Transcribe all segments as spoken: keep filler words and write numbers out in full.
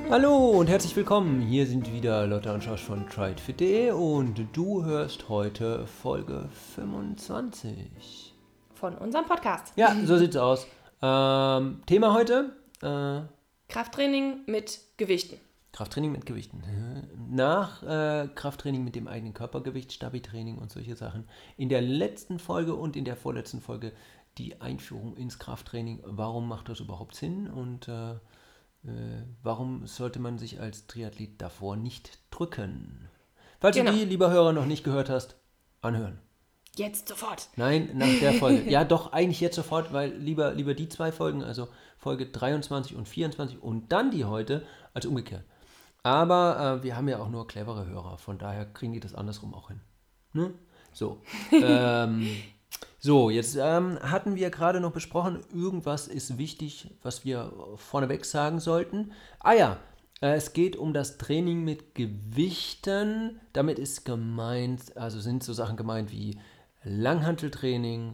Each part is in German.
Hallo und herzlich willkommen. Hier sind wieder Lotta und Josh von try it fit punkt de und du hörst heute Folge fünfundzwanzig. Von unserem Podcast. Ja, so sieht's aus. Ähm, Thema heute? Äh, Krafttraining mit Gewichten. Krafttraining mit Gewichten. Nach äh, Krafttraining mit dem eigenen Körpergewicht, Stabi-Training und solche Sachen. In der letzten Folge und in der vorletzten Folge die Einführung ins Krafttraining. Warum macht das überhaupt Sinn und äh, äh, warum sollte man sich als Triathlet davor nicht drücken? Falls genau. du die, lieber Hörer, noch nicht gehört hast, anhören. Jetzt sofort. Nein, nach der Folge. Ja, doch, eigentlich jetzt sofort, weil lieber, lieber die zwei Folgen, also Folge dreiundzwanzig und vierundzwanzig und dann die heute, als umgekehrt. Aber äh, wir haben ja auch nur clevere Hörer, von daher kriegen die das andersrum auch hin. Ne? So. ähm, so, jetzt ähm, hatten wir gerade noch besprochen, irgendwas ist wichtig, was wir vorneweg sagen sollten. Ah ja, äh, es geht um das Training mit Gewichten. Damit ist gemeint, also sind so Sachen gemeint wie Langhanteltraining,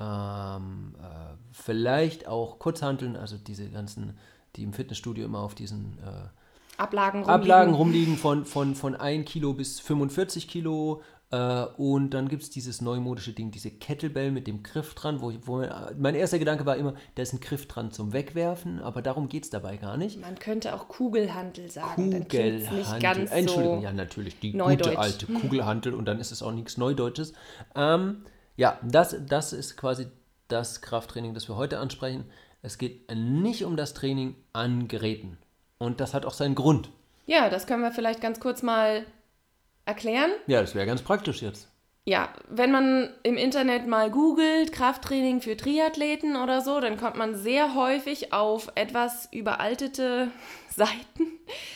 ähm, äh, vielleicht auch Kurzhanteln, also diese ganzen, die im Fitnessstudio immer auf diesen äh, Ablagen rumliegen, Ablagen rumliegen von, von, von ein Kilo bis fünfundvierzig Kilo. Äh, und dann gibt es dieses neumodische Ding, diese Kettlebell mit dem Griff dran, wo, wo mein erster Gedanke war immer, da ist ein Griff dran zum Wegwerfen, aber darum geht es dabei gar nicht. Man könnte auch Kugelhantel sagen. Kugelhantel, nicht ganz Entschuldigung, so ja natürlich, die Neudeutsch. Gute alte Kugelhantel und dann ist es auch nichts Neudeutsches. Ähm, ja, das, das ist quasi das Krafttraining, das wir heute ansprechen. Es geht nicht um das Training an Geräten. Und das hat auch seinen Grund. Ja, das können wir vielleicht ganz kurz mal erklären. Ja, das wäre ganz praktisch jetzt. Ja, wenn man im Internet mal googelt, Krafttraining für Triathleten oder so, dann kommt man sehr häufig auf etwas überaltete Seiten.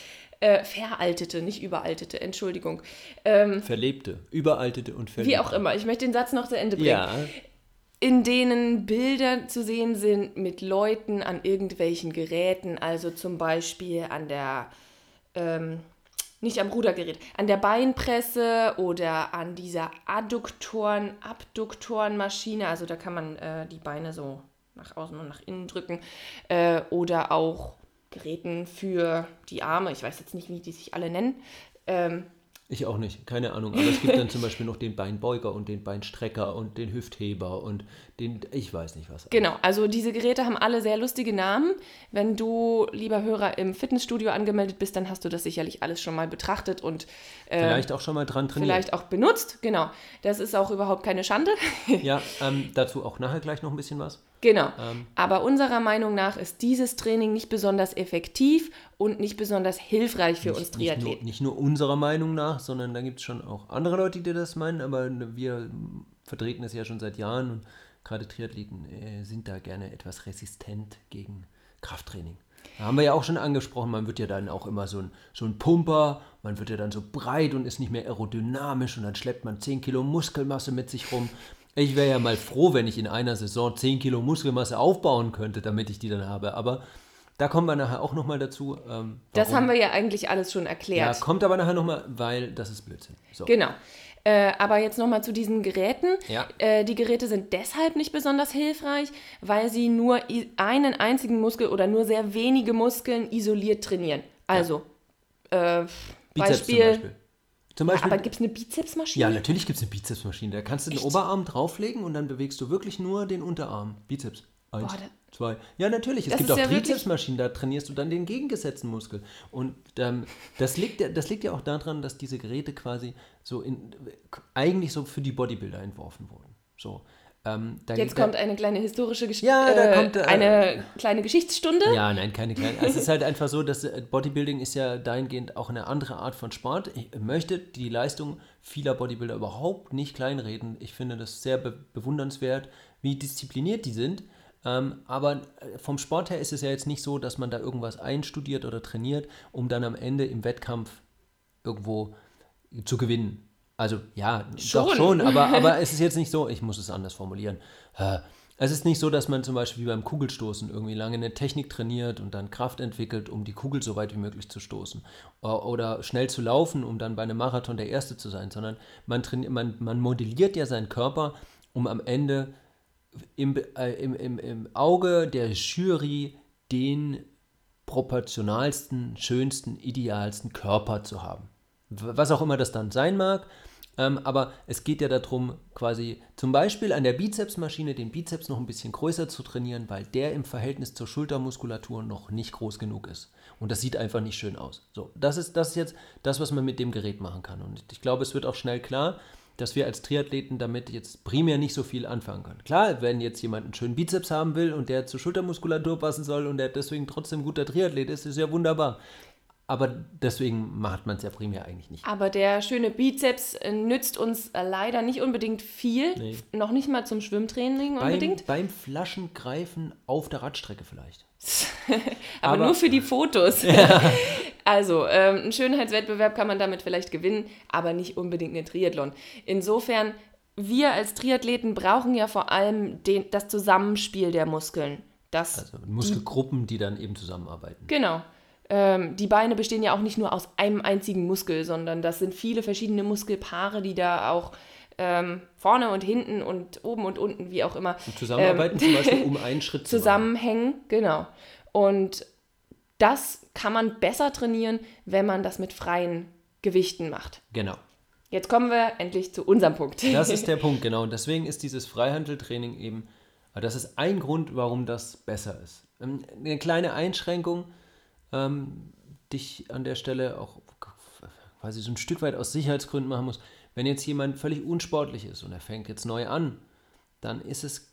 Äh, veraltete, nicht überaltete, Entschuldigung. Ähm, Verlebte, überaltete und verlebte. Wie auch immer, ich möchte den Satz noch zu Ende bringen. Ja. In denen Bilder zu sehen sind mit Leuten an irgendwelchen Geräten, also zum Beispiel an der, ähm, nicht am Rudergerät, an der Beinpresse oder an dieser Adduktoren, Abduktorenmaschine, also da kann man äh, die Beine so nach außen und nach innen drücken, äh, oder auch Geräten für die Arme, ich weiß jetzt nicht, wie die sich alle nennen, ähm, Ich auch nicht, keine Ahnung. Aber es gibt dann zum Beispiel noch den Beinbeuger und den Beinstrecker und den Hüftheber und den, ich weiß nicht was. Genau, also diese Geräte haben alle sehr lustige Namen. Wenn du, lieber Hörer, im Fitnessstudio angemeldet bist, dann hast du das sicherlich alles schon mal betrachtet und äh, vielleicht auch schon mal dran trainiert. Vielleicht auch benutzt, genau. Das ist auch überhaupt keine Schande. Ja, ähm, dazu auch nachher gleich noch ein bisschen was. Genau, ähm. aber unserer Meinung nach ist dieses Training nicht besonders effektiv und nicht besonders hilfreich für nicht, uns Triathleten. Nicht nur, nicht nur unserer Meinung nach, sondern da gibt es schon auch andere Leute, die das meinen, aber wir vertreten es ja schon seit Jahren und gerade Triathleten äh, sind da gerne etwas resistent gegen Krafttraining. Da haben wir ja auch schon angesprochen, man wird ja dann auch immer so ein, so ein Pumper, man wird ja dann so breit und ist nicht mehr aerodynamisch und dann schleppt man zehn Kilo Muskelmasse mit sich rum. Ich wäre ja mal froh, wenn ich in einer Saison zehn Kilo Muskelmasse aufbauen könnte, damit ich die dann habe, aber da kommen wir nachher auch nochmal dazu. Ähm, das haben wir ja eigentlich alles schon erklärt. Ja, kommt aber nachher nochmal, weil das ist Blödsinn. So. Genau. Äh, aber jetzt nochmal zu diesen Geräten. Ja. Äh, die Geräte sind deshalb nicht besonders hilfreich, weil sie nur i- einen einzigen Muskel oder nur sehr wenige Muskeln isoliert trainieren. Also, ja. äh, Bizeps Beispiel, zum Beispiel. Zum Beispiel ja, aber gibt es eine Bizepsmaschine? Ja, natürlich gibt es eine Bizepsmaschine. Da kannst du den Echt? Oberarm drauflegen und dann bewegst du wirklich nur den Unterarm. Bizeps. Eins, Boah, da- zwei. Ja, natürlich. Es Das gibt ist auch ja wirklich- Trizepsmaschinen, da trainierst du dann den gegengesetzten Muskel. Und ähm, das, liegt, ja- das liegt ja auch daran, dass diese Geräte quasi so in, eigentlich so für die Bodybuilder entworfen wurden. So. Ähm, da Jetzt geht kommt eine kleine historische Geschichte. Ja, da äh, kommt, äh, eine kleine Geschichtsstunde. Ja, nein, keine kleine. Es ist halt einfach so, dass Bodybuilding ist ja dahingehend auch eine andere Art von Sport. Ich möchte die Leistung vieler Bodybuilder überhaupt nicht kleinreden. Ich finde das sehr be- bewundernswert, wie diszipliniert die sind. Ähm, aber vom Sport her ist es ja jetzt nicht so, dass man da irgendwas einstudiert oder trainiert, um dann am Ende im Wettkampf irgendwo zu gewinnen. Also ja, Schon. doch schon, aber, aber es ist jetzt nicht so, ich muss es anders formulieren. Äh, Es ist nicht so, dass man zum Beispiel wie beim Kugelstoßen irgendwie lange eine Technik trainiert und dann Kraft entwickelt, um die Kugel so weit wie möglich zu stoßen. Oder schnell zu laufen, um dann bei einem Marathon der Erste zu sein, sondern man, trainiert, man, man modelliert ja seinen Körper, um am Ende im, äh, im, im, im Auge der Jury den proportionalsten, schönsten, idealsten Körper zu haben. Was auch immer das dann sein mag. Ähm, aber es geht ja darum, quasi zum Beispiel an der Bizepsmaschine den Bizeps noch ein bisschen größer zu trainieren, weil der im Verhältnis zur Schultermuskulatur noch nicht groß genug ist. Und das sieht einfach nicht schön aus. So, das ist, das ist jetzt das, was man mit dem Gerät machen kann. Und ich glaube, es wird auch schnell klar, dass wir als Triathleten damit jetzt primär nicht so viel anfangen können. Klar, wenn jetzt jemand einen schönen Bizeps haben will und der zur Schultermuskulatur passen soll und der deswegen trotzdem ein guter Triathlet ist, ist ja wunderbar. Aber deswegen macht man es ja primär eigentlich nicht. Aber der schöne Bizeps äh, nützt uns äh, leider nicht unbedingt viel. Nee. Noch nicht mal zum Schwimmtraining unbedingt. Beim, beim Flaschengreifen auf der Radstrecke vielleicht. Aber, Aber- nur für die Fotos. Ja. Also, ähm, einen Schönheitswettbewerb kann man damit vielleicht gewinnen, aber nicht unbedingt einen Triathlon. Insofern, wir als Triathleten brauchen ja vor allem den, das Zusammenspiel der Muskeln. Das, Also Muskelgruppen, die dann eben zusammenarbeiten. Genau. Ähm, die Beine bestehen ja auch nicht nur aus einem einzigen Muskel, sondern das sind viele verschiedene Muskelpaare, die da auch ähm, vorne und hinten und oben und unten, wie auch immer, Und zusammenarbeiten ähm, zum Beispiel, um einen Schritt zu machen. zusammenhängen. Genau. Und das kann man besser trainieren, wenn man das mit freien Gewichten macht. Genau. Jetzt kommen wir endlich zu unserem Punkt. Das ist der Punkt, genau. Und deswegen ist dieses Freihanteltraining eben, das ist ein Grund, warum das besser ist. Ähm, Eine kleine Einschränkung, ähm, dich an der Stelle auch quasi so ein Stück weit aus Sicherheitsgründen machen muss. Wenn jetzt jemand völlig unsportlich ist und er fängt jetzt neu an, dann ist es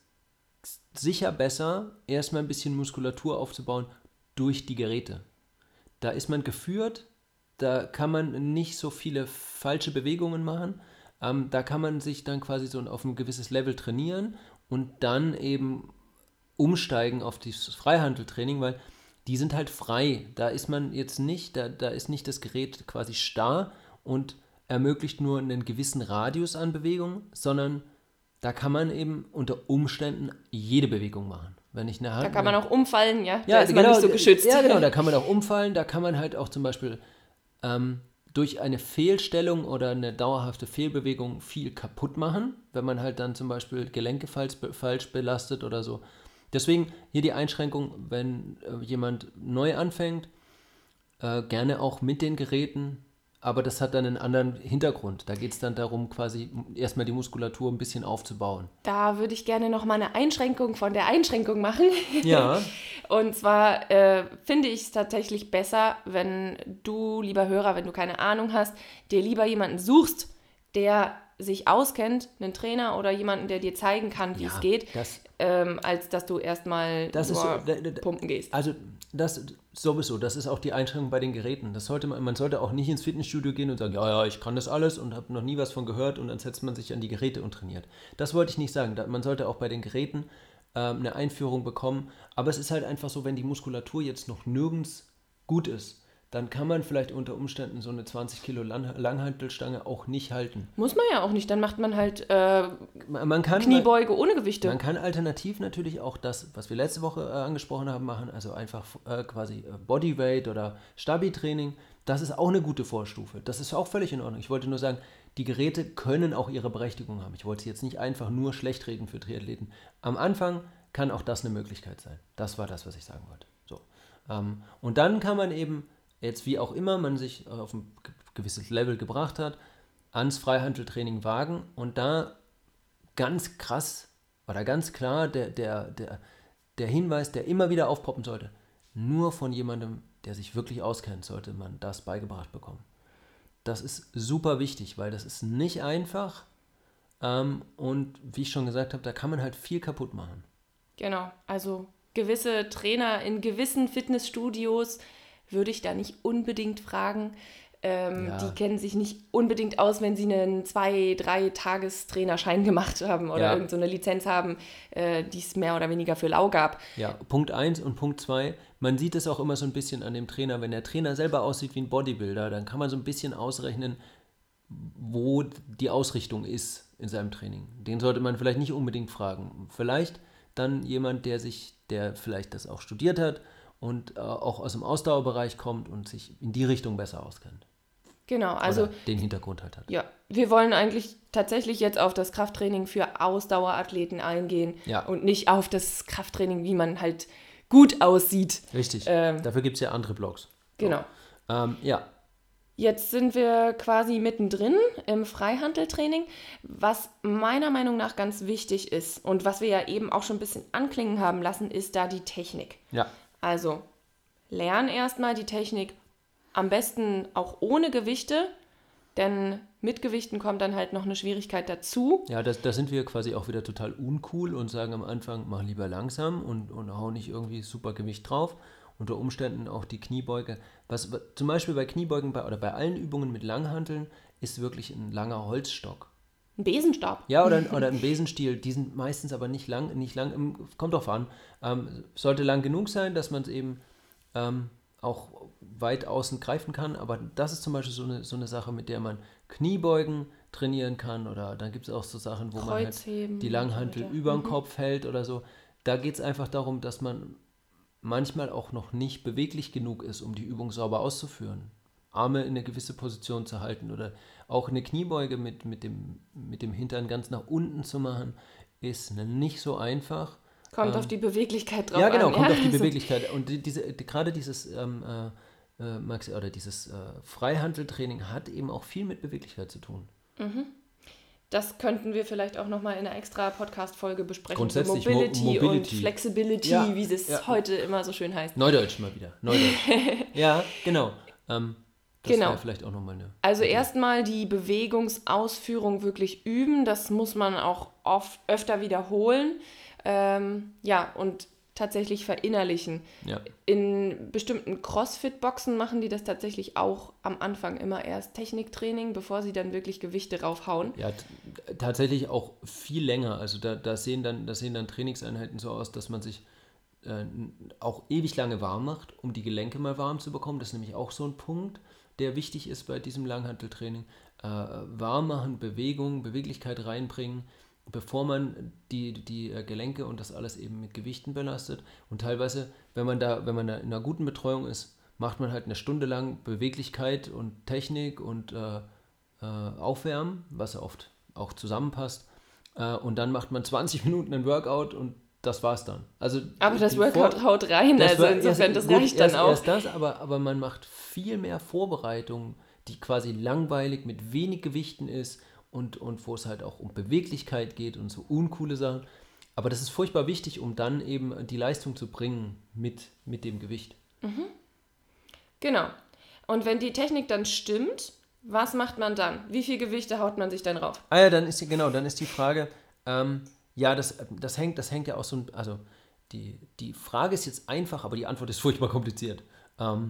sicher besser, erstmal ein bisschen Muskulatur aufzubauen durch die Geräte. Da ist man geführt, da kann man nicht so viele falsche Bewegungen machen, ähm, da kann man sich dann quasi so auf ein gewisses Level trainieren und dann eben umsteigen auf dieses Freihanteltraining, weil die sind halt frei. Da ist man jetzt nicht, da, da ist nicht das Gerät quasi starr und ermöglicht nur einen gewissen Radius an Bewegung, sondern da kann man eben unter Umständen jede Bewegung machen. Wenn ich eine Hand, Da kann man auch umfallen, ja? ja, Da ist genau, man nicht so geschützt. Ja, genau, da kann man auch umfallen, da kann man halt auch zum Beispiel ähm, durch eine Fehlstellung oder eine dauerhafte Fehlbewegung viel kaputt machen, wenn man halt dann zum Beispiel Gelenke falsch, falsch belastet oder so. Deswegen hier die Einschränkung, wenn äh, jemand neu anfängt, äh, gerne auch mit den Geräten, aber das hat dann einen anderen Hintergrund. Da geht es dann darum, quasi erstmal die Muskulatur ein bisschen aufzubauen. Da würde ich gerne noch mal eine Einschränkung von der Einschränkung machen. Ja. Und zwar äh, finde ich es tatsächlich besser, wenn du, lieber Hörer, wenn du keine Ahnung hast, dir lieber jemanden suchst, der sich auskennt, einen Trainer oder jemanden, der dir zeigen kann, wie Ja, es geht, das- ähm, als dass du erstmal Das ist nur so, da- da- pumpen gehst. Also das sowieso, das ist auch die Einschränkung bei den Geräten. Das sollte man, man sollte auch nicht ins Fitnessstudio gehen und sagen, ja, ja, ich kann das alles und habe noch nie was von gehört und dann setzt man sich an die Geräte und trainiert. Das wollte ich nicht sagen. Da, man sollte auch bei den Geräten ähm, eine Einführung bekommen. Aber es ist halt einfach so, wenn die Muskulatur jetzt noch nirgends gut ist, dann kann man vielleicht unter Umständen so eine zwanzig Kilo Lang- Langhantelstange auch nicht halten. Muss man ja auch nicht, dann macht man halt äh, Man, man kann Kniebeuge ohne Gewichte. Man kann alternativ natürlich auch das, was wir letzte Woche äh, angesprochen haben, machen, also einfach äh, quasi äh, Bodyweight oder Stabi-Training. Das ist auch eine gute Vorstufe. Das ist auch völlig in Ordnung. Ich wollte nur sagen, die Geräte können auch ihre Berechtigung haben. Ich wollte sie jetzt nicht einfach nur schlecht reden für Triathleten. Am Anfang kann auch das eine Möglichkeit sein. Das war das, was ich sagen wollte. So. Ähm, und dann kann man eben, jetzt wie auch immer man sich auf ein ge- gewisses Level gebracht hat, ans Freihanteltraining wagen und da ganz krass oder ganz klar der, der, der, der Hinweis, der immer wieder aufpoppen sollte, nur von jemandem, der sich wirklich auskennt, sollte man das beigebracht bekommen. Das ist super wichtig, weil das ist nicht einfach ähm, und wie ich schon gesagt habe, da kann man halt viel kaputt machen. Genau, also gewisse Trainer in gewissen Fitnessstudios würde ich da nicht unbedingt fragen. Ähm, Ja. Die kennen sich nicht unbedingt aus, wenn sie einen zwei-, drei Tagestrainerschein gemacht haben oder Ja. irgend so eine Lizenz haben, äh, die es mehr oder weniger für lau gab. Ja, Punkt eins und Punkt zwei, man sieht es auch immer so ein bisschen an dem Trainer, wenn der Trainer selber aussieht wie ein Bodybuilder, dann kann man so ein bisschen ausrechnen, wo die Ausrichtung ist in seinem Training. Den sollte man vielleicht nicht unbedingt fragen. Vielleicht dann jemand, der sich, der vielleicht das auch studiert hat und äh, auch aus dem Ausdauerbereich kommt und sich in die Richtung besser auskennt. Genau, also Oder den Hintergrund halt hat. ja, wir wollen eigentlich tatsächlich jetzt auf das Krafttraining für Ausdauerathleten eingehen Ja. und nicht auf das Krafttraining, wie man halt gut aussieht. Richtig. Ähm, Dafür gibt es ja andere Blogs. Genau. So. Ähm, ja. Jetzt sind wir quasi mittendrin im Freihandeltraining, was meiner Meinung nach ganz wichtig ist und was wir ja eben auch schon ein bisschen anklingen haben lassen, ist da die Technik. Ja. Also lern erstmal die Technik, am besten auch ohne Gewichte, denn mit Gewichten kommt dann halt noch eine Schwierigkeit dazu. Ja, da das sind wir quasi auch wieder total uncool und sagen am Anfang, mach lieber langsam und, und hau nicht irgendwie super Gewicht drauf. Unter Umständen auch die Kniebeuge. Was zum Beispiel bei Kniebeugen bei, oder bei allen Übungen mit Langhanteln ist wirklich ein langer Holzstock. Ein Besenstab. Ja, oder, oder ein Besenstiel. Die sind meistens aber nicht lang, nicht lang, kommt drauf an. Ähm, sollte lang genug sein, dass man es eben ähm, auch weit außen greifen kann. Aber das ist zum Beispiel so eine, so eine Sache, mit der man Kniebeugen trainieren kann. Oder dann gibt es auch so Sachen, wo man halt die Langhantel über den Kopf hält oder so. Da geht es einfach darum, dass man manchmal auch noch nicht beweglich genug ist, um die Übung sauber auszuführen. Arme in eine gewisse Position zu halten oder auch eine Kniebeuge mit, mit, dem, mit dem Hintern ganz nach unten zu machen, ist nicht so einfach. Kommt ähm, auf die Beweglichkeit drauf Ja, genau, an. kommt ja? auf die Beweglichkeit. Und die, diese, die, gerade dieses, ähm, äh, Maxi, oder dieses äh, Freihanteltraining hat eben auch viel mit Beweglichkeit zu tun. Mhm. Das könnten wir vielleicht auch nochmal in einer extra Podcast-Folge besprechen. Grundsätzlich Mobility, Mo- Mobility und Flexibility, ja, wie es ja. heute immer so schön heißt. Neudeutsch mal wieder. Neudeutsch. Ja, genau. Ähm, das genau. wäre vielleicht auch nochmal eine... Also erstmal die Bewegungsausführung wirklich üben. Das muss man auch oft, öfter wiederholen. Ähm, ja, und tatsächlich verinnerlichen. Ja. In bestimmten Crossfit-Boxen machen die das tatsächlich auch am Anfang immer erst Techniktraining, bevor sie dann wirklich Gewichte raufhauen. Ja, t- tatsächlich auch viel länger. Also da, da, sehen dann, da sehen dann Trainingseinheiten so aus, dass man sich äh, auch ewig lange warm macht, um die Gelenke mal warm zu bekommen. Das ist nämlich auch so ein Punkt, der wichtig ist bei diesem Langhanteltraining. Äh, warm machen, Bewegung, Beweglichkeit reinbringen, bevor man die, die Gelenke und das alles eben mit Gewichten belastet. Und teilweise, wenn man da, wenn man da in einer guten Betreuung ist, macht man halt eine Stunde lang Beweglichkeit und Technik und äh, äh, Aufwärmen, was ja oft auch zusammenpasst. Äh, und dann macht man zwanzig Minuten ein Workout und das war's dann. Also aber das Workout Vor- haut rein, das also war- insofern, erst- das gut, reicht dann erst, auch. Erst das, aber, aber man macht viel mehr Vorbereitungen, die quasi langweilig mit wenig Gewichten ist und, und wo es halt auch um Beweglichkeit geht und so uncoole Sachen. Aber das ist furchtbar wichtig, um dann eben die Leistung zu bringen mit, mit dem Gewicht. Mhm. Genau. Und wenn die Technik dann stimmt, was macht man dann? Wie viel Gewichte haut man sich dann rauf? Ah ja, dann ist die, genau, dann ist die Frage, ähm, ja, das, das, hängt, das hängt ja auch so, ein- also die, die Frage ist jetzt einfach, aber die Antwort ist furchtbar kompliziert. Ähm,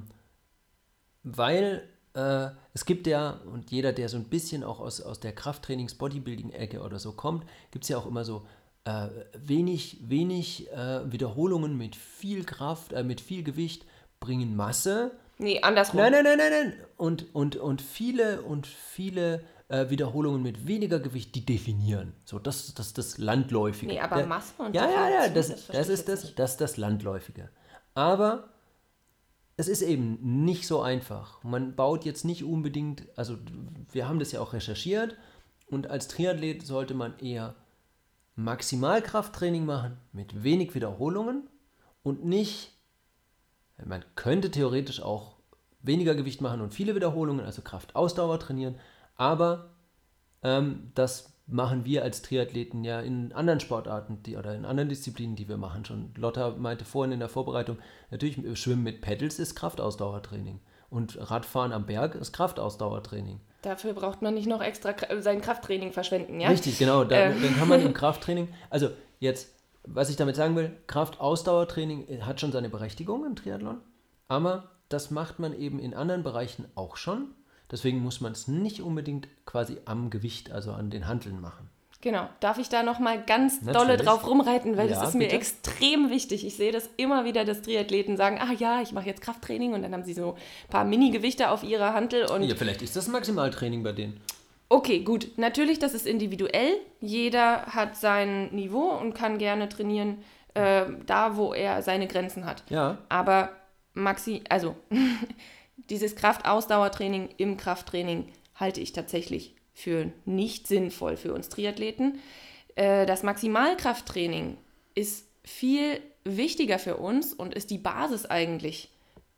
weil äh, es gibt ja, und jeder, der so ein bisschen auch aus, aus der Krafttrainings-Bodybuilding-Ecke oder so kommt, gibt es ja auch immer so äh, wenig, wenig äh, Wiederholungen mit viel Kraft, äh, mit viel Gewicht bringen Masse. Nee, andersrum. Nein, nein, nein, nein, nein. Und, und, und viele und viele äh, Wiederholungen mit weniger Gewicht, die definieren. So, das ist das, das Landläufige. Nee, aber Der, Masse und Ja, ja, ja, Definition, das, das das, verstehe ich ist jetzt das, nicht. das ist das Landläufige. Aber es ist eben nicht so einfach. Man baut jetzt nicht unbedingt, also wir haben das ja auch recherchiert und als Triathlet sollte man eher Maximalkrafttraining machen mit wenig Wiederholungen und nicht, man könnte theoretisch auch weniger Gewicht machen und viele Wiederholungen, also Kraftausdauer trainieren, aber ähm, das machen wir als Triathleten ja in anderen Sportarten die, oder in anderen Disziplinen, die wir machen schon. Lotta meinte vorhin in der Vorbereitung, natürlich Schwimmen mit Pedals ist Kraftausdauertraining und Radfahren am Berg ist Kraftausdauertraining. Dafür braucht man nicht noch extra Kra- sein Krafttraining verschwenden, ja? Richtig, genau. Da, Ähm. Dann kann man im Krafttraining, also jetzt, was ich damit sagen will, Kraftausdauertraining hat schon seine Berechtigung im Triathlon, aber das macht man eben in anderen Bereichen auch schon. Deswegen muss man es nicht unbedingt quasi am Gewicht, also an den Hanteln machen. Genau. Darf ich da nochmal ganz Natürlich. dolle drauf rumreiten, weil Ja, das ist mir bitte. extrem wichtig. Ich sehe das immer wieder, dass Triathleten sagen, ah ja, ich mache jetzt Krafttraining und dann haben sie so ein paar Mini-Gewichte auf ihrer Hantel und Ja, vielleicht ist das Maximaltraining bei denen. okay, gut. Natürlich, das ist individuell. Jeder hat sein Niveau und kann gerne trainieren, äh, da wo er seine Grenzen hat. Ja. Aber Maxi, also dieses Kraftausdauertraining im Krafttraining halte ich tatsächlich für nicht sinnvoll für uns Triathleten. Äh, das Maximalkrafttraining ist viel wichtiger für uns und ist die Basis eigentlich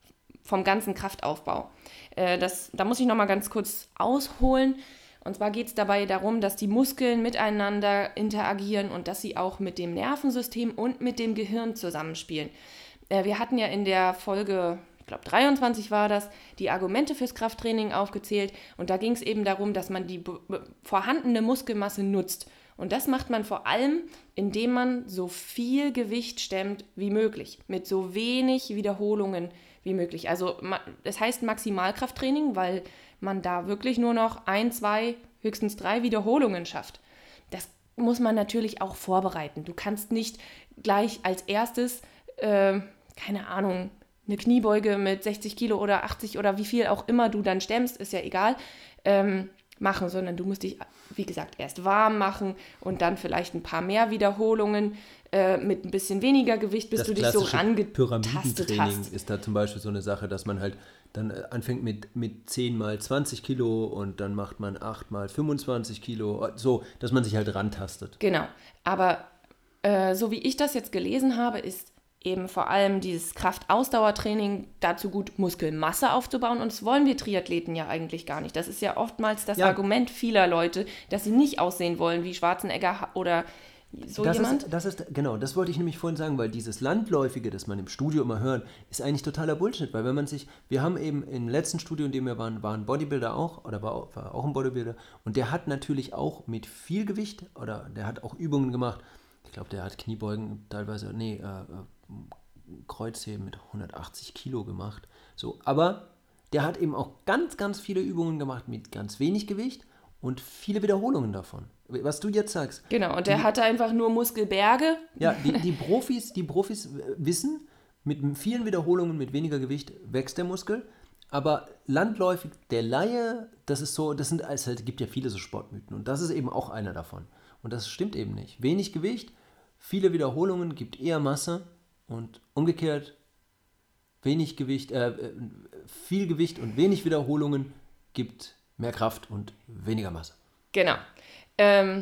vom ganzen Kraftaufbau. Äh, das, da muss ich nochmal ganz kurz ausholen. Und zwar geht es dabei darum, dass die Muskeln miteinander interagieren und dass sie auch mit dem Nervensystem und mit dem Gehirn zusammenspielen. Äh, wir hatten ja in der Folge, ich glaube dreiundzwanzig war das, die Argumente fürs Krafttraining aufgezählt. Und da ging es eben darum, dass man die b- b- vorhandene Muskelmasse nutzt. Und das macht man vor allem, indem man so viel Gewicht stemmt wie möglich, mit so wenig Wiederholungen wie möglich. Also das heißt Maximalkrafttraining, weil man da wirklich nur noch ein, zwei, höchstens drei Wiederholungen schafft. Das muss man natürlich auch vorbereiten. Du kannst nicht gleich als erstes, äh, keine Ahnung, eine Kniebeuge mit sechzig Kilo oder achtzig oder wie viel auch immer du dann stemmst, ist ja egal, ähm, machen, sondern du musst dich, wie gesagt, erst warm machen und dann vielleicht ein paar mehr Wiederholungen äh, mit ein bisschen weniger Gewicht, bis das du dich so rangetastet Pyramidentraining hast. ist da zum Beispiel so eine Sache, dass man halt dann äh, anfängt mit, mit zehn mal zwanzig Kilo und dann macht man acht mal fünfundzwanzig Kilo, so, dass man sich halt rantastet. Genau, aber äh, so wie ich das jetzt gelesen habe, ist eben vor allem dieses Kraftausdauertraining dazu gut, Muskelmasse aufzubauen. Und das wollen wir Triathleten ja eigentlich gar nicht. Das ist ja oftmals das Ja. Argument vieler Leute, dass sie nicht aussehen wollen wie Schwarzenegger oder so das jemand. Ist, das ist, genau, das wollte ich nämlich vorhin sagen, weil dieses Landläufige, das man im Studio immer hört, ist eigentlich totaler Bullshit, weil wenn man sich, wir haben eben im letzten Studio, in dem wir waren, war ein Bodybuilder auch, oder war, auch- war auch ein Bodybuilder, und der hat natürlich auch mit viel Gewicht, oder der hat auch Übungen gemacht, ich glaube, der hat Kniebeugen teilweise, nee, äh, äh, Kreuzheben mit hundertachtzig Kilo gemacht, so, aber der hat eben auch ganz, ganz viele Übungen gemacht mit ganz wenig Gewicht und viele Wiederholungen davon. Was du jetzt sagst. Genau, und der die, hatte einfach nur Muskelberge. Ja, die, die Profis, die Profis wissen, mit vielen Wiederholungen, mit weniger Gewicht wächst der Muskel, aber landläufig, der Laie, das ist so, das sind, es halt, gibt ja viele so Sportmythen und das ist eben auch einer davon. Und das stimmt eben nicht. Wenig Gewicht, viele Wiederholungen gibt eher Masse und umgekehrt wenig Gewicht, äh, viel Gewicht und wenig Wiederholungen gibt mehr Kraft und weniger Masse. Genau. Ähm,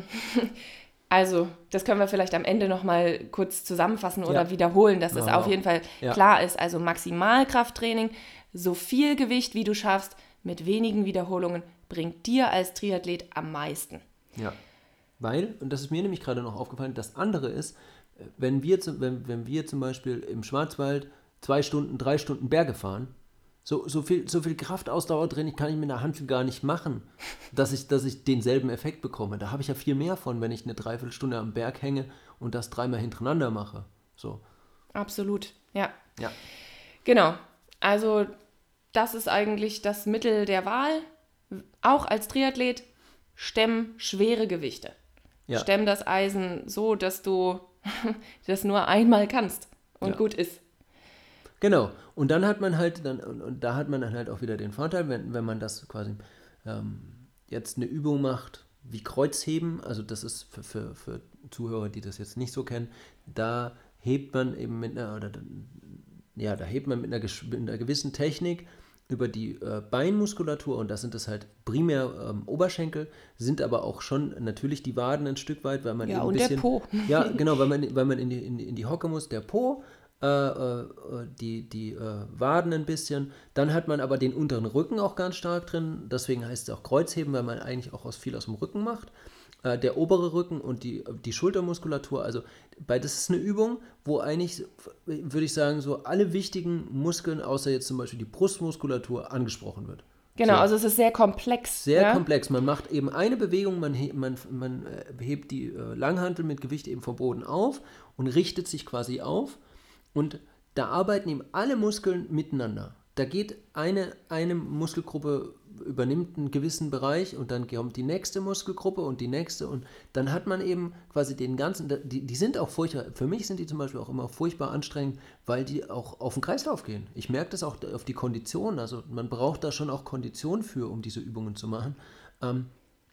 also, das können wir vielleicht am Ende nochmal kurz zusammenfassen oder Ja. wiederholen, dass es Ja, auf jeden Fall ja. klar ist. Also Maximalkrafttraining, so viel Gewicht, wie du schaffst, mit wenigen Wiederholungen, bringt dir als Triathlet am meisten. Ja, weil, und das ist mir nämlich gerade noch aufgefallen, das andere ist, wenn wir, zum- wenn, wenn wir zum Beispiel im Schwarzwald zwei Stunden, drei Stunden Berge fahren, so, so viel, so viel Kraftausdauertraining kann ich mit einer Hantel gar nicht machen, dass ich, dass ich denselben Effekt bekomme. Da habe ich ja viel mehr von, wenn ich eine Dreiviertelstunde am Berg hänge und das dreimal hintereinander mache. So. Absolut, ja. Ja. Genau. Also, das ist eigentlich das Mittel der Wahl. Auch als Triathlet, stemm schwere Gewichte. Ja. Stemm das Eisen so, dass du das nur einmal kannst und Ja. gut ist. Genau. Und dann hat man halt, dann, und, und da hat man dann halt auch wieder den Vorteil, wenn, wenn man das quasi ähm, jetzt eine Übung macht, wie Kreuzheben, also das ist für, für, für Zuhörer, die das jetzt nicht so kennen, da hebt man eben mit einer, oder, ja, da hebt man mit einer, gesch- mit einer gewissen Technik über die äh, Beinmuskulatur, und das sind das halt primär ähm, Oberschenkel, sind aber auch schon natürlich die Waden ein Stück weit, weil man Ja, eben ein und der bisschen, Po. ja, genau, weil man, weil man in, die, in, die, in die Hocke muss, der Po, äh, äh, die, die äh, Waden ein bisschen, dann hat man aber den unteren Rücken auch ganz stark drin, deswegen heißt es auch Kreuzheben, weil man eigentlich auch aus, viel aus dem Rücken macht. Äh, der obere Rücken und die, die Schultermuskulatur, also bei, das ist eine Übung, wo eigentlich, würde ich sagen, so alle wichtigen Muskeln, außer jetzt zum Beispiel die Brustmuskulatur, angesprochen wird. Genau, So. also es ist sehr komplex. Sehr ja? komplex. Man macht eben eine Bewegung, man, he man, man äh, hebt die äh, Langhantel mit Gewicht eben vom Boden auf und richtet sich quasi auf. Und da arbeiten eben alle Muskeln miteinander. Da geht eine, eine Muskelgruppe, übernimmt einen gewissen Bereich und dann kommt die nächste Muskelgruppe und die nächste. Und dann hat man eben quasi den ganzen, die, die sind auch furchtbar, für mich sind die zum Beispiel auch immer furchtbar anstrengend, weil die auch auf den Kreislauf gehen. Ich merke das auch auf die Kondition. Also man braucht da schon auch Kondition für, um diese Übungen zu machen. Ähm,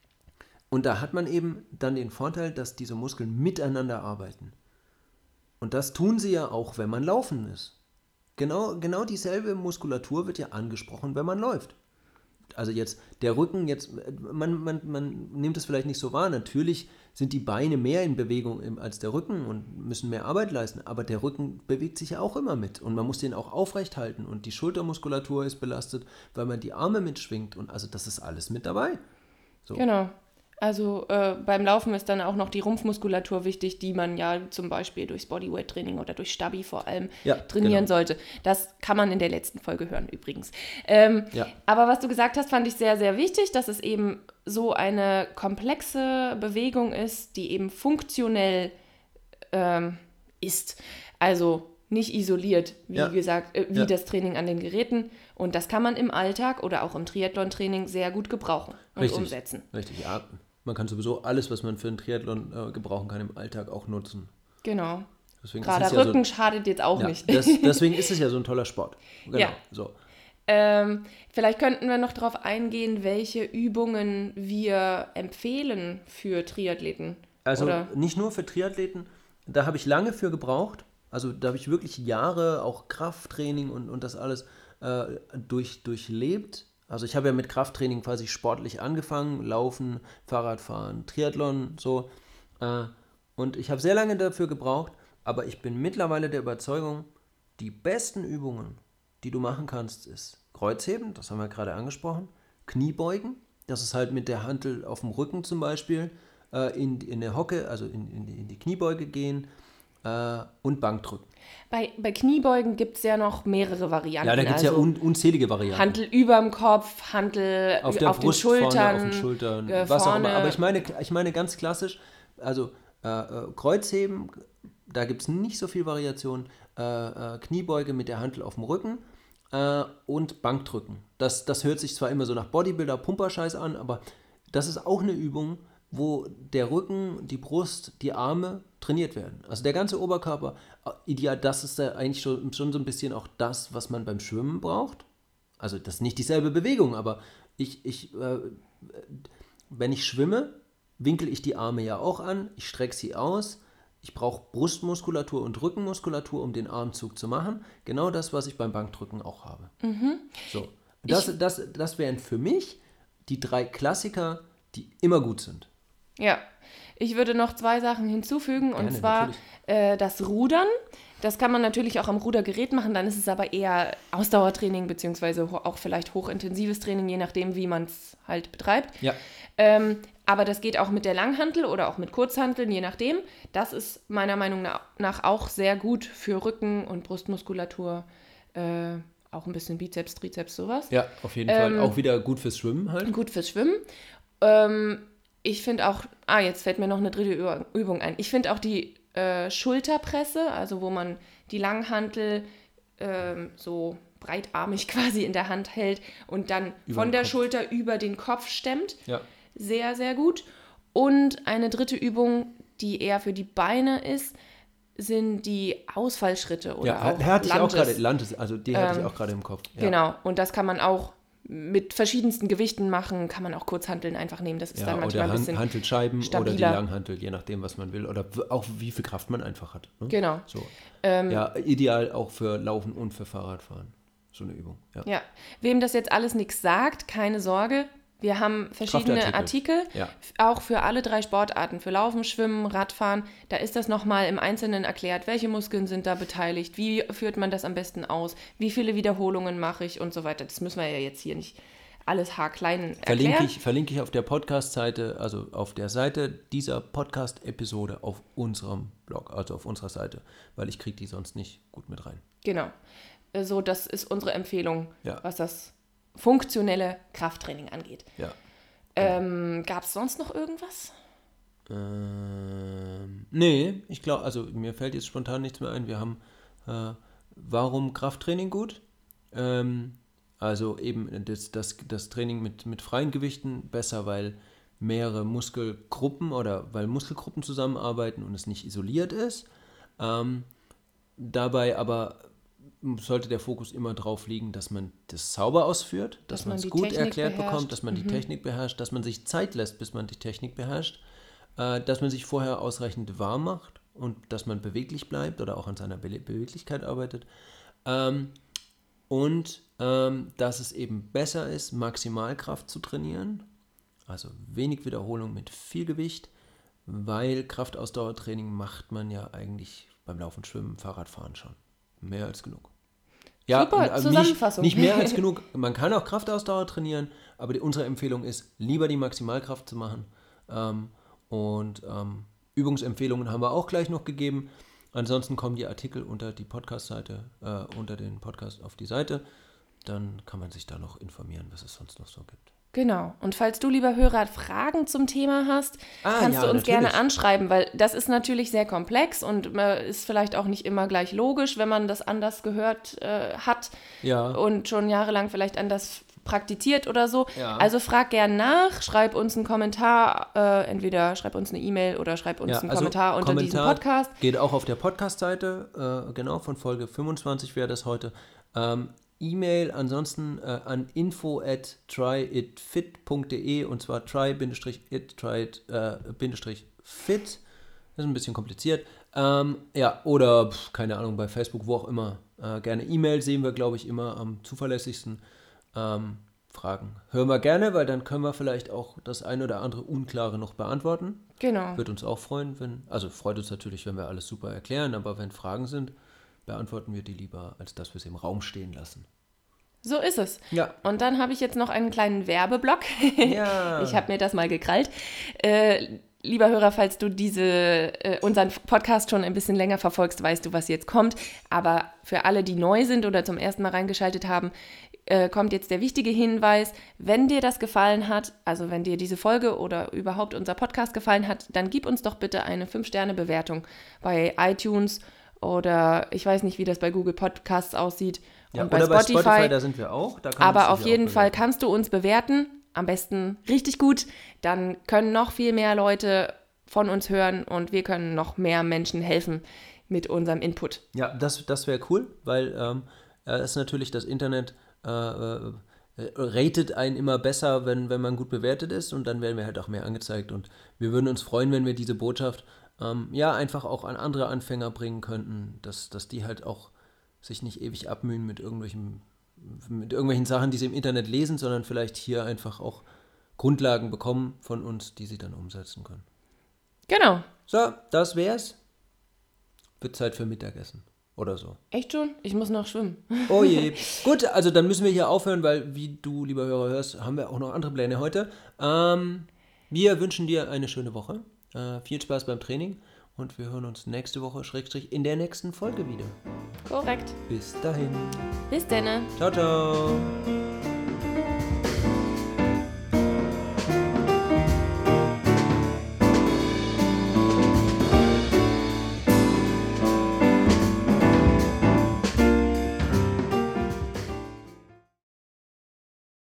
und da hat man eben dann den Vorteil, dass diese Muskeln miteinander arbeiten. Und das tun sie ja auch, wenn man laufen ist. Genau, genau dieselbe Muskulatur wird ja angesprochen, wenn man läuft. also jetzt der Rücken, jetzt man, man, man nimmt es vielleicht nicht so wahr, natürlich sind die Beine mehr in Bewegung als der Rücken und müssen mehr Arbeit leisten, aber der Rücken bewegt sich ja auch immer mit und man muss den auch aufrecht halten und die Schultermuskulatur ist belastet, weil man die Arme mitschwingt und also das ist alles mit dabei. So. Genau. Also äh, beim Laufen ist dann auch noch die Rumpfmuskulatur wichtig, die man ja zum Beispiel durchs Bodyweight-Training oder durch Stabi vor allem ja, trainieren genau. sollte. Das kann man in der letzten Folge hören übrigens. Ähm, ja. Aber was du gesagt hast, fand ich sehr, sehr wichtig, dass es eben so eine komplexe Bewegung ist, die eben funktionell ähm, ist. Also nicht isoliert, wie ja. gesagt, äh, wie ja. das Training an den Geräten. Und das kann man im Alltag oder auch im Triathlon-Training sehr gut gebrauchen und Richtig, umsetzen. Richtig, ja. Man kann sowieso alles, was man für einen Triathlon äh, gebrauchen kann, im Alltag auch nutzen. Genau. Deswegen Gerade ist es Rücken ja so, schadet jetzt auch ja, nicht. Das, deswegen ist es ja so ein toller Sport. Genau, ja. so. Ähm, vielleicht könnten wir noch darauf eingehen, welche Übungen wir empfehlen für Triathleten. Also oder? Nicht nur für Triathleten, da habe ich lange für gebraucht. Also da habe ich wirklich Jahre auch Krafttraining und, und das alles äh, durch, durchlebt. Also ich habe ja mit Krafttraining quasi sportlich angefangen, Laufen, Fahrradfahren, Triathlon, so. Äh, und ich habe sehr lange dafür gebraucht, aber ich bin mittlerweile der Überzeugung, die besten Übungen, die du machen kannst, ist Kreuzheben, das haben wir gerade angesprochen, Kniebeugen, das ist halt mit der Hantel auf dem Rücken zum Beispiel, äh, in, in der Hocke, also in, in, die, in die Kniebeuge gehen, Uh, und Bankdrücken. Bei, bei Kniebeugen gibt es ja noch mehrere Varianten. Ja, da gibt es also ja un, unzählige Varianten. Hantel überm Kopf, Hantel auf, der auf Brust, den Schultern. Vorne, auf den Schultern, äh, was vorne. auch immer. Aber ich meine, ich meine ganz klassisch, also äh, äh, Kreuzheben, da gibt es nicht so viel Variation. Äh, äh, Kniebeuge mit der Hantel auf dem Rücken äh, und Bankdrücken. Das, das hört sich zwar immer so nach Bodybuilder, Pumperscheiß an, aber das ist auch eine Übung, wo der Rücken, die Brust, die Arme trainiert werden. Also der ganze Oberkörper, ideal, das ist ja eigentlich schon, schon so ein bisschen auch das, was man beim Schwimmen braucht. Also das ist nicht dieselbe Bewegung, aber ich, ich äh, wenn ich schwimme, winkel ich die Arme ja auch an, ich strecke sie aus, ich brauche Brustmuskulatur und Rückenmuskulatur, um den Armzug zu machen. Genau das, was ich beim Bankdrücken auch habe. Mhm. So. Das, das, das, das wären für mich die drei Klassiker, die immer gut sind. Ja, ich würde noch zwei Sachen hinzufügen, Gerne, und zwar äh, das Rudern. Das kann man natürlich auch am Rudergerät machen, dann ist es aber eher Ausdauertraining, beziehungsweise auch vielleicht hochintensives Training, je nachdem, wie man es halt betreibt. Ja. Ähm, aber das geht auch mit der Langhantel oder auch mit Kurzhanteln, je nachdem. Das ist meiner Meinung nach auch sehr gut für Rücken- und Brustmuskulatur, äh, auch ein bisschen Bizeps, Trizeps, sowas. Ja, auf jeden ähm, Fall. Auch wieder gut fürs Schwimmen halt. Gut fürs Schwimmen. Ähm, ich finde auch, ah, jetzt fällt mir noch eine dritte Übung ein. Ich finde auch die äh, Schulterpresse, also wo man die Langhantel ähm, so breitarmig quasi in der Hand hält und dann Über von den der Kopf. Schulter über den Kopf stemmt. Ja. Sehr, sehr gut. Und eine dritte Übung, die eher für die Beine ist, sind die Ausfallschritte oder Ja, auch hatte ich auch Lunges. gerade, Lunges, also die hatte Ähm, ich auch gerade im Kopf. Ja. Genau, und das kann man auch mit verschiedensten Gewichten machen, kann man auch Kurzhanteln einfach nehmen, das ist Ja, dann manchmal oder ein bisschen Han- Hantelscheiben stabiler. oder die Langhantel, je nachdem, was man will. Oder w- auch wie viel Kraft man einfach hat. Ne? Genau. So. Ähm, Ja, ideal auch für Laufen und für Fahrradfahren. So eine Übung. Ja. Ja, wem das jetzt alles nichts sagt, keine Sorge. Wir haben verschiedene Kraftartikel. Artikel, Ja. f- auch für alle drei Sportarten, für Laufen, Schwimmen, Radfahren. Da ist das nochmal im Einzelnen erklärt, welche Muskeln sind da beteiligt, wie führt man das am besten aus, wie viele Wiederholungen mache ich und so weiter. Das müssen wir ja jetzt hier nicht alles haarklein erklären. Verlinke ich, verlinke ich auf der Podcast-Seite, also auf der Seite dieser Podcast-Episode auf unserem Blog, also auf unserer Seite, weil ich kriege die sonst nicht gut mit rein. Genau. So, das ist unsere Empfehlung, Ja. was das funktionelle Krafttraining angeht. Ja. Ähm, Gab es sonst noch irgendwas? Ähm, nee, ich glaube, also mir fällt jetzt spontan nichts mehr ein. Wir haben, äh, warum Krafttraining gut? Ähm, also eben das, das, das Training mit, mit freien Gewichten besser, weil mehrere Muskelgruppen oder weil Muskelgruppen zusammenarbeiten und es nicht isoliert ist. Ähm, dabei aber sollte der Fokus immer drauf liegen, dass man das sauber ausführt, dass, Dass man man es die gut Technik erklärt beherrscht. bekommt, dass man die Mhm. Technik beherrscht, dass man sich Zeit lässt, bis man die Technik beherrscht, äh, dass man sich vorher ausreichend warm macht und dass man beweglich bleibt oder auch an seiner Be- Beweglichkeit arbeitet. Ähm, und äh, ähm, dass es eben besser ist, Maximalkraft zu trainieren, also wenig Wiederholung mit viel Gewicht, weil Kraftausdauertraining macht man ja eigentlich beim Laufen, Schwimmen, Fahrradfahren schon. Mehr als genug. Ja, Super, also Zusammenfassung. Nicht, nicht mehr als genug. Man kann auch Kraftausdauer trainieren, aber die, unsere Empfehlung ist, lieber die Maximalkraft zu machen. Ähm, und ähm, Übungsempfehlungen haben wir auch gleich noch gegeben. Ansonsten kommen die Artikel unter die Podcast-Seite, äh, unter den Podcast auf die Seite. Dann kann man sich da noch informieren, was es sonst noch so gibt. Genau. Und falls du, lieber Hörer, Fragen zum Thema hast, Ah, kannst ja, du uns natürlich. gerne anschreiben, weil das ist natürlich sehr komplex und äh, ist vielleicht auch nicht immer gleich logisch, wenn man das anders gehört äh, hat Ja. und schon jahrelang vielleicht anders praktiziert oder so. Ja. Also frag gern nach, schreib uns einen Kommentar, äh, entweder schreib uns eine E-Mail oder schreib uns Ja, einen also Kommentar unter diesem Kommentar Podcast. Geht auch auf der Podcast-Seite, äh, genau, von Folge fünfundzwanzig wäre das heute. Ähm, E-Mail ansonsten äh, an info at tryitfit punkt de und zwar try-it, try-it, äh, fit. Das ist ein bisschen kompliziert. Ähm, ja, oder, pf, keine Ahnung, bei Facebook, wo auch immer. Äh, gerne E-Mail sehen wir, glaube ich, immer am zuverlässigsten. Ähm, Fragen hören wir gerne, weil dann können wir vielleicht auch das ein oder andere Unklare noch beantworten. Genau. Würde uns auch freuen, wenn, also freut uns natürlich, wenn wir alles super erklären, aber wenn Fragen sind, beantworten wir die lieber, als dass wir sie im Raum stehen lassen. So ist es. Ja. Und dann habe ich jetzt noch einen kleinen Werbeblock. Ja. Ich habe mir das mal gekrallt. Äh, lieber Hörer, falls du diese, äh, unseren Podcast schon ein bisschen länger verfolgst, weißt du, was jetzt kommt. Aber für alle, die neu sind oder zum ersten Mal reingeschaltet haben, äh, kommt jetzt der wichtige Hinweis, wenn dir das gefallen hat, also wenn dir diese Folge oder überhaupt unser Podcast gefallen hat, dann gib uns doch bitte eine fünf Sterne Bewertung bei iTunes oder ich weiß nicht, wie das bei Google Podcasts aussieht. Ja, und bei oder Spotify, bei Spotify, da sind wir auch. Da kann man aber uns auf sicher jeden auch Fall bewerten. kannst du uns bewerten, am besten richtig gut, dann können noch viel mehr Leute von uns hören und wir können noch mehr Menschen helfen mit unserem Input. Ja, das, das wäre cool, weil ähm, äh, ist natürlich das Internet äh, äh, ratet einen immer besser, wenn, wenn man gut bewertet ist und dann werden wir halt auch mehr angezeigt und wir würden uns freuen, wenn wir diese Botschaft ähm, ja einfach auch an andere Anfänger bringen könnten, dass, dass die halt auch sich nicht ewig abmühen mit irgendwelchen, mit irgendwelchen Sachen, die sie im Internet lesen, sondern vielleicht hier einfach auch Grundlagen bekommen von uns, die sie dann umsetzen können. Genau. So, das wär's. Wird Zeit für Mittagessen oder so. Echt schon? Ich muss noch schwimmen. Oh je. Gut, also dann müssen wir hier aufhören, weil, wie du, lieber Hörer, hörst, haben wir auch noch andere Pläne heute. Ähm, wir wünschen dir eine schöne Woche. Äh, viel Spaß beim Training und wir hören uns nächste Woche, Schrägstrich, in der nächsten Folge wieder. Korrekt. Bis dahin. Bis dann. Ciao, ciao.